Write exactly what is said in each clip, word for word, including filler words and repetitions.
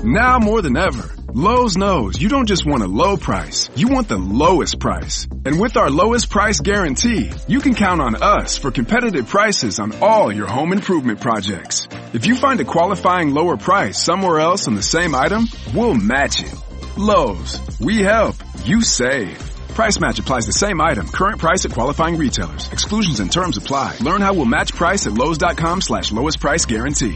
Now more than ever, Lowe's knows you don't just want a low price, you want the lowest price. And with our lowest price guarantee, you can count on us for competitive prices on all your home improvement projects. If you find a qualifying lower price somewhere else on the same item, we'll match it. Lowe's, we help, you save. Price match applies the same item. Current price at qualifying retailers. Exclusions and terms apply. Learn how we'll match price at Lowe's.com slash lowest price guarantee.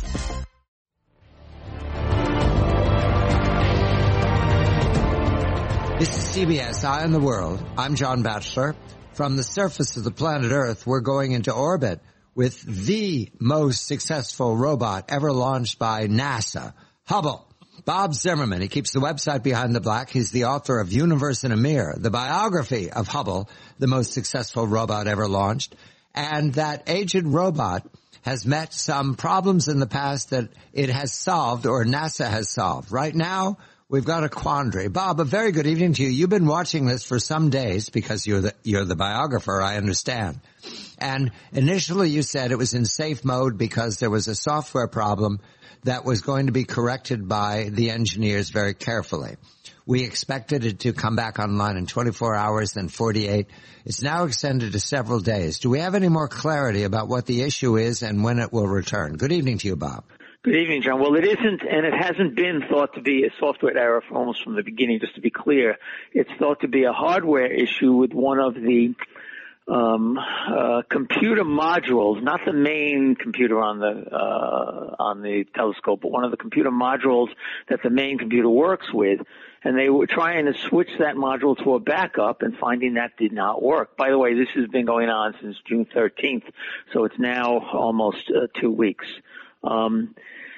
This is C B S Eye on the World. I'm John Batchelor. From the surface of the planet Earth, we're going into orbit with the most successful robot ever launched by NASA, Hubble. Bob Zimmerman, he keeps the website Behind the Black. He's the author of Universe in a Mirror, the biography of Hubble, the most successful robot ever launched. And that aged robot has met some problems in the past that it has solved, or NASA has solved. Right now, we've got a quandary. Bob, a very good evening to you. You've been watching this for some days because you're the, you're the biographer, I understand. And initially you said it was in safe mode because there was a software problem that was going to be corrected by the engineers very carefully. We expected it to come back online in twenty-four hours, then forty-eight. It's now extended to several days. Do we have any more clarity about what the issue is and when it will return? Good evening to you, Bob. Good evening, John. Well, it isn't, and it hasn't been thought to be a software error for almost from the beginning, just to be clear. It's thought to be a hardware issue with one of the um uh computer modules, not the main computer on the uh on the telescope, but one of the computer modules that the main computer works with. And they were trying to switch that module to a backup and finding that did not work. By the way, this has been going on since June thirteenth, so it's now almost uh, two weeks. Um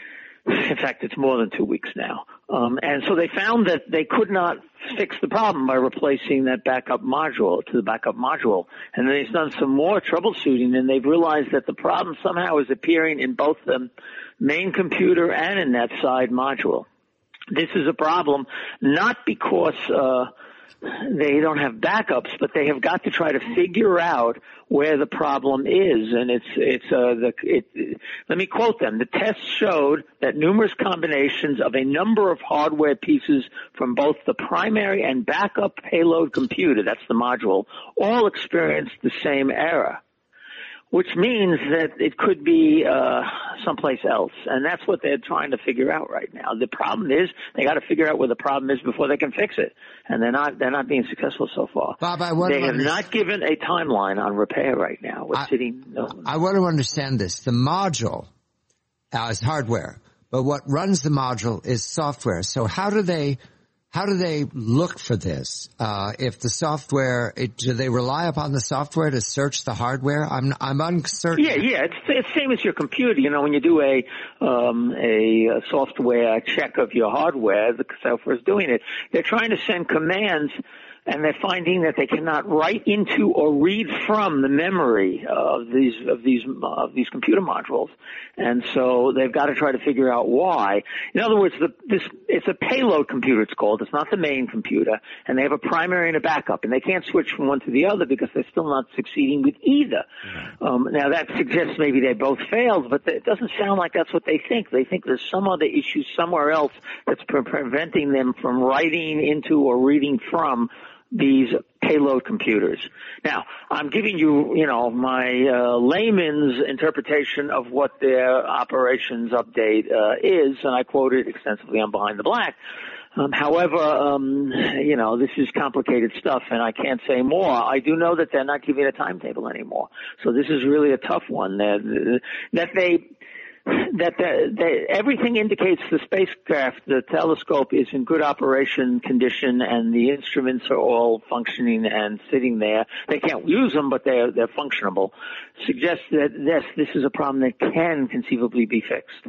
In fact, it's more than two weeks now. Um, and so they found that they could not fix the problem by replacing that backup module to the backup module. And then they've done some more troubleshooting, and they've realized that the problem somehow is appearing in both the main computer and in that side module. This is a problem not because uh they don't have backups, but they have got to try to figure out where the problem is. And it's, it's, uh, the, it, let me quote them. The test showed that numerous combinations of a number of hardware pieces from both the primary and backup payload computer, that's the module, all experienced the same error, which means that it could be uh someplace else. And that's what they're trying to figure out right now. The problem is they got to figure out where the problem is before they can fix it. And they're not they're not being successful so far. Bob, I want they to have understand. not given a timeline on repair right now. We're I, sitting no. I want to understand this. The module uh, is hardware, but what runs the module is software. So how do they How do they look for this? Uh, if the software, it, do they rely upon the software to search the hardware? I'm, I'm uncertain. Yeah, yeah, it's it's same as your computer. You know, when you do a um, a software check of your hardware, the software is doing it. They're trying to send commands, and they're finding that they cannot write into or read from the memory of these of these of these computer modules, and so they've got to try to figure out why. In other words, the, this it's a payload computer. It's called. It's not the main computer, and they have a primary and a backup, and they can't switch from one to the other because they're still not succeeding with either. Mm-hmm. Um, now that suggests maybe they both failed, but it doesn't sound like that's what they think. They think there's some other issue somewhere else that's pre- preventing them from writing into or reading from these payload computers. Now, I'm giving you, you know, my uh, layman's interpretation of what their operations update uh, is, and I quote it extensively on Behind the Black. Um, however, um, you know, this is complicated stuff, and I can't say more. I do know that they're not giving a timetable anymore, so this is really a tough one. That, that they... that the, the, everything indicates the spacecraft, the telescope, is in good operation condition, and the instruments are all functioning and sitting there. They can't use them, but they're they're functionable. Suggests that this this is a problem that can conceivably be fixed.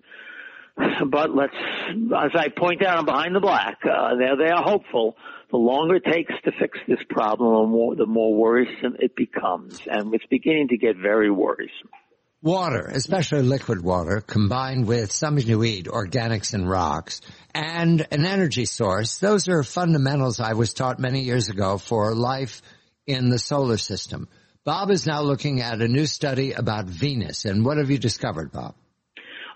But let's, as I point out on Behind the Black, uh, they they are hopeful. The longer it takes to fix this problem, the more, the more worrisome it becomes, and it's beginning to get very worrisome. Water, especially liquid water, combined with something to eat, organics and rocks, and an energy source, those are fundamentals I was taught many years ago for life in the solar system. Bob is now looking at a new study about Venus, and what have you discovered, Bob?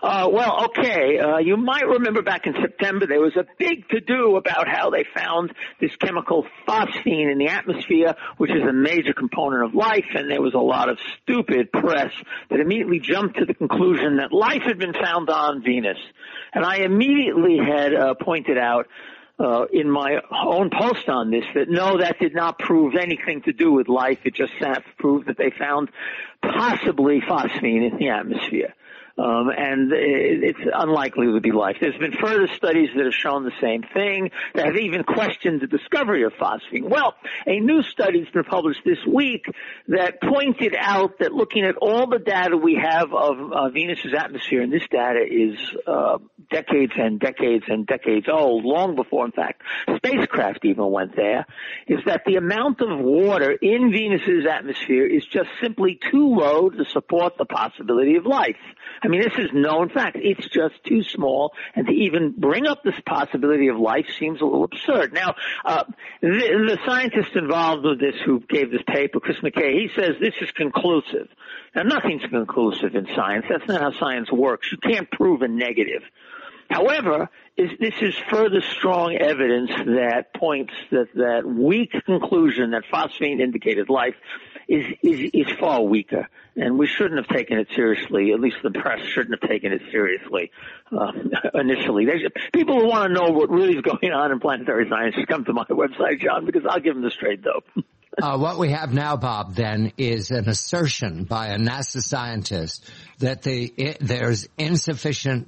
Uh, well, okay. Uh, you might remember back in September there was a big to-do about how they found this chemical phosphine in the atmosphere, which is a major component of life, and there was a lot of stupid press that immediately jumped to the conclusion that life had been found on Venus. And I immediately had uh, pointed out Uh, in my own post on this, that no, that did not prove anything to do with life. It just proved that they found possibly phosphine in the atmosphere. Um, and it's unlikely it would be life. There's been further studies that have shown the same thing, that have even questioned the discovery of phosphine. Well, a new study has been published this week that pointed out that looking at all the data we have of uh, Venus's atmosphere, and this data is uh, decades and decades and decades old, long before, in fact, spacecraft even went there, is that the amount of water in Venus's atmosphere is just simply too low to support the possibility of life. I mean, this is known fact. It's just too small, and to even bring up this possibility of life seems a little absurd. Now, uh, the, the scientist involved with this who gave this paper, Chris McKay, he says this is conclusive. Now, nothing's conclusive in science. That's not how science works. You can't prove a negative. However, is, this is further strong evidence that points that that weak conclusion that phosphine indicated life is, is, is far weaker. And we shouldn't have taken it seriously. At least the press shouldn't have taken it seriously uh, initially. There's, people who want to know what really is going on in planetary science should come to my website, John, because I'll give them the straight dope. Uh, what we have now, Bob, then, is an assertion by a NASA scientist that the, it, there's insufficient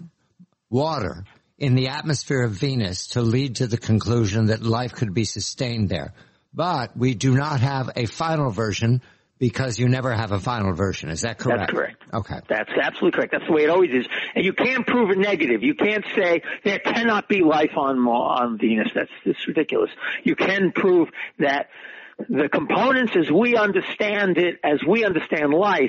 water in the atmosphere of Venus to lead to the conclusion that life could be sustained there. But we do not have a final version because you never have a final version. Is that correct? That's correct. Okay. That's absolutely correct. That's the way it always is. And you can't prove a negative. You can't say there cannot be life on on Venus. That's, that's ridiculous. You can prove that the components as we understand it, as we understand life,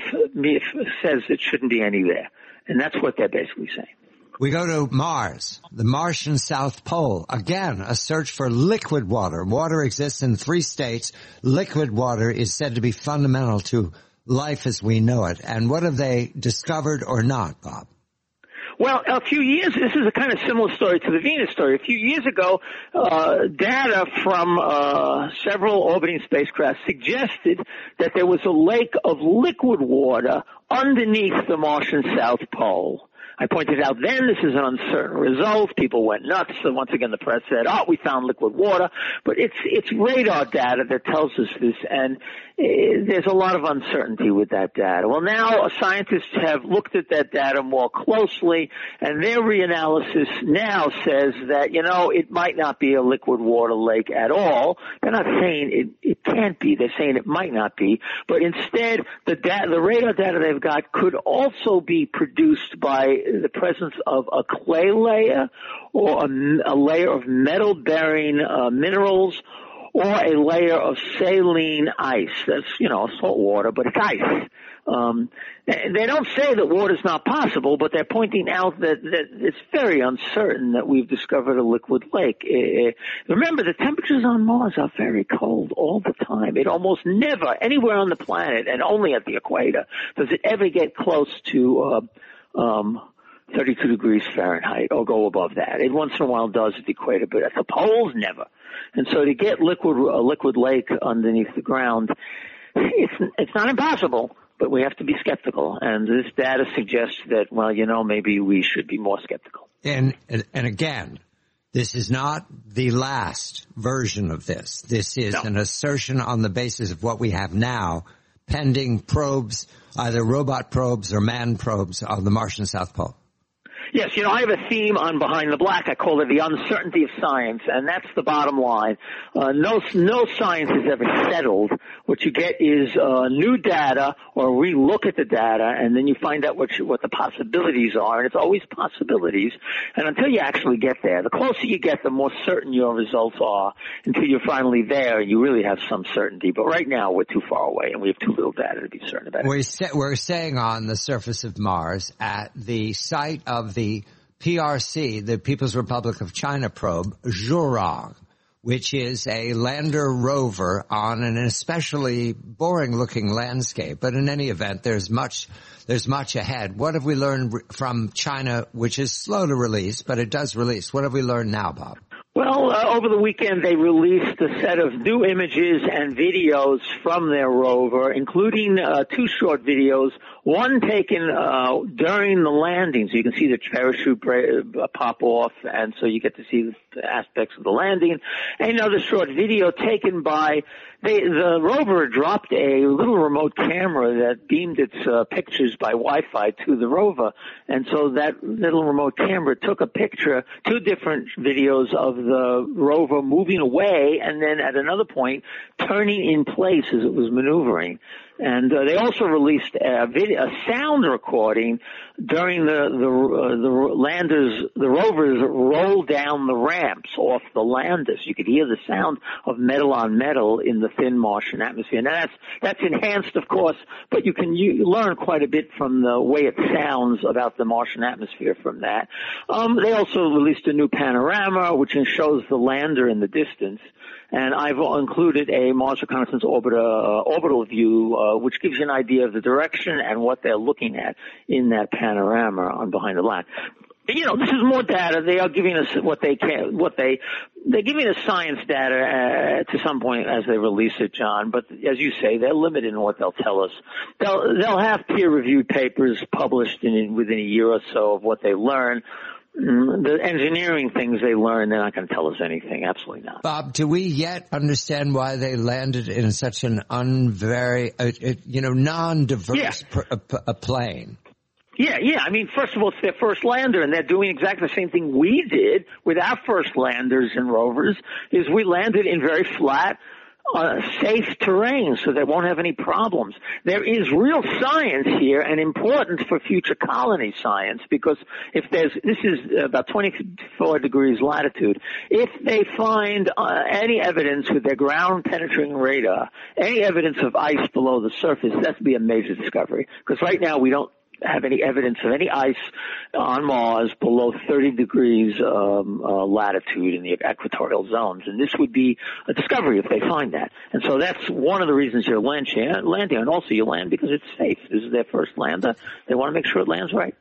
says it shouldn't be any there. And that's what they're basically saying. We go to Mars, the Martian South Pole. Again, a search for liquid water. Water exists in three states. Liquid water is said to be fundamental to life as we know it. And what have they discovered or not, Bob? Well, a few years, this is a kind of similar story to the Venus story. A few years ago, uh, data from uh, several orbiting spacecraft suggested that there was a lake of liquid water underneath the Martian South Pole. I pointed out then this is an uncertain result. People went nuts. So once again, the press said, oh, we found liquid water. But it's it's radar data that tells us this, and uh, there's a lot of uncertainty with that data. Well, now scientists have looked at that data more closely, and their reanalysis now says that, you know, it might not be a liquid water lake at all. They're not saying it, it can't be. They're saying it might not be. But instead, the, data, the radar data they've got could also be produced by the presence of a clay layer or a, a layer of metal-bearing uh, minerals or a layer of saline ice. That's, you know, salt water, but it's ice. Um, they don't say that water's not possible, but they're pointing out that, that it's very uncertain that we've discovered a liquid lake. Uh, remember, the temperatures on Mars are very cold all the time. It almost never, anywhere on the planet, and only at the equator, does it ever get close to uh, um, thirty-two degrees Fahrenheit or go above that. It once in a while does at the equator, but at the poles, never. And so to get liquid, a liquid lake underneath the ground, it's, it's not impossible, but we have to be skeptical. And this data suggests that, well, you know, maybe we should be more skeptical. And, and, and again, this is not the last version of this. This is no. an assertion on the basis of what we have now, pending probes, either robot probes or manned probes of the Martian South Pole. Yes, you know, I have a theme on Behind the Black. I call it the uncertainty of science, and that's the bottom line. Uh, no, no science is ever settled. What you get is uh, new data, or re-look at the data, and then you find out what you, what the possibilities are, and it's always possibilities. And until you actually get there, the closer you get, the more certain your results are. Until you're finally there, you really have some certainty. But right now, we're too far away, and we have too little data to be certain about it. We're, sa- we're saying on the surface of Mars, at the site of the P R C, the People's Republic of China probe, Zhurong, which is a lander rover on an especially boring-looking landscape. But in any event, there's much there's much ahead. What have we learned from China, which is slow to release, but it does release? What have we learned now, Bob? Well, uh, over the weekend they released a set of new images and videos from their rover, including uh, two short videos, one taken uh, during the landing, so you can see the parachute uh, pop off, and so you get to see the aspects of the landing. Another short video taken by they, the rover dropped a little remote camera that beamed its uh, pictures by Wi-Fi to the rover, and so that little remote camera took a picture, two different videos of the rover moving away, and then at another point turning in place as it was maneuvering. And uh, they also released a, video, a sound recording during the the, uh, the landers, the rovers roll down the ramps off the landers. You could hear the sound of metal on metal in the thin Martian atmosphere. Now that's that's enhanced, of course, but you can you learn quite a bit from the way it sounds about the Martian atmosphere from that. Um, they also released a new panorama, which shows the lander in the distance. And I've included a Mars Reconnaissance Orbiter uh, orbital view, uh, which gives you an idea of the direction and what they're looking at in that panorama on Behind the Black. You know, this is more data. They are giving us what they can, what they, they're giving us science data uh, to some point as they release it, John. But as you say, they're limited in what they'll tell us. They'll, they'll have peer-reviewed papers published in, within a year or so of what they learn. The engineering things they learn, they're not going to tell us anything. Absolutely not. Bob, do we yet understand why they landed in such an unvery, uh, uh, you know, non-diverse yeah. pr- uh, p- uh, plane? Yeah, yeah. I mean, first of all, it's their first lander, and they're doing exactly the same thing we did with our first landers and rovers, is we landed in very flat, Uh, safe terrain, so they won't have any problems. There is real science here and important for future colony science, because if there's, this is about twenty-four degrees latitude, if they find uh, any evidence with their ground penetrating radar, any evidence of ice below the surface, that would be a major discovery, because right now we don't have any evidence of any ice on Mars below thirty degrees um, uh, latitude in the equatorial zones. And this would be a discovery if they find that. And so that's one of the reasons you're landing. And also you land because it's safe. This is their first lander. They want to make sure it lands right.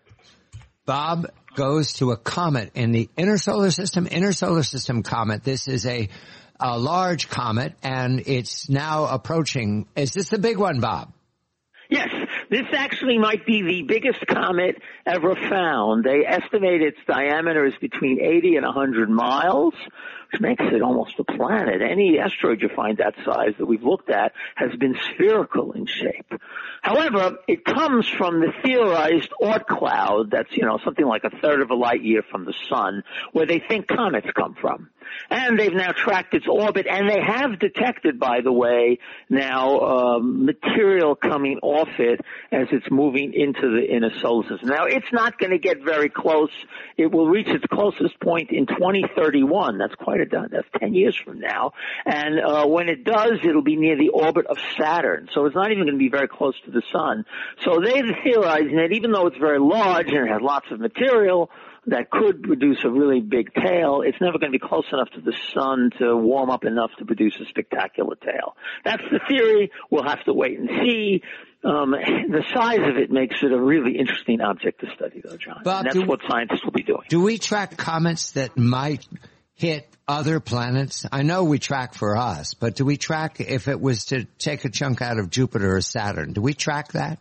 Bob goes to a comet in the inner solar system, inner solar system comet. This is a, a large comet, and it's now approaching. Is this the big one, Bob? Yes. This actually might be the biggest comet ever found. They estimate its diameter is between eighty and one hundred miles, which makes it almost a planet. Any asteroid you find that size that we've looked at has been spherical in shape. However, it comes from the theorized Oort cloud that's, you know, something like a third of a light year from the sun, where they think comets come from. And they've now tracked its orbit, and they have detected, by the way, now um, material coming off it as it's moving into the inner solar system. Now, it's not going to get very close. It will reach its closest point in twenty thirty-one. That's quite a that's ten years from now. And uh, when it does, it'll be near the orbit of Saturn. So it's not even going to be very close to the sun. So they're theorizing that even though it's very large and it has lots of material that could produce a really big tail, it's never going to be close enough to the sun to warm up enough to produce a spectacular tail. That's the theory. We'll have to wait and see. Um, the size of it makes it a really interesting object to study, though, John. Bob, and that's do, what scientists will be doing. Do we track comets that might hit other planets? I know we track for us, but do we track if it was to take a chunk out of Jupiter or Saturn? Do we track that?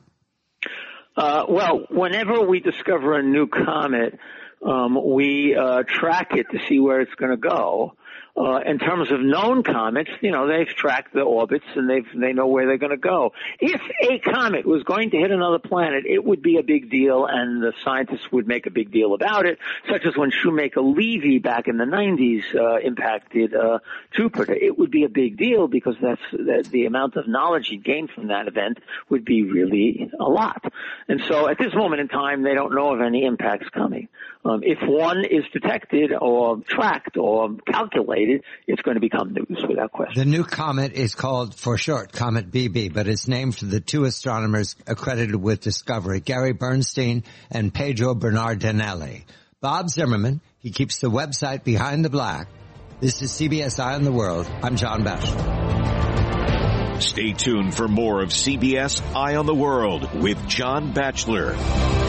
Uh, well, whenever we discover a new comet, Um, we uh, track it to see where it's going to go. Uh, in terms of known comets, you know, they've tracked the orbits and they've, they know where they're going to go. If a comet was going to hit another planet, it would be a big deal, and the scientists would make a big deal about it, such as when Shoemaker-Levy back in the nineties uh, impacted uh, Jupiter. It would be a big deal because that's that the amount of knowledge you gain from that event would be really a lot. And so at this moment in time, they don't know of any impacts coming. Um, if one is detected or tracked or calculated, it's going to become news without question. The new comet is called, for short, Comet B B, but it's named for the two astronomers accredited with discovery, Gary Bernstein and Pedro Bernardinelli. Bob Zimmerman, he keeps the website Behind the Black. This is C B S Eye on the World. I'm John Batchelor. Stay tuned for more of C B S Eye on the World with John Batchelor.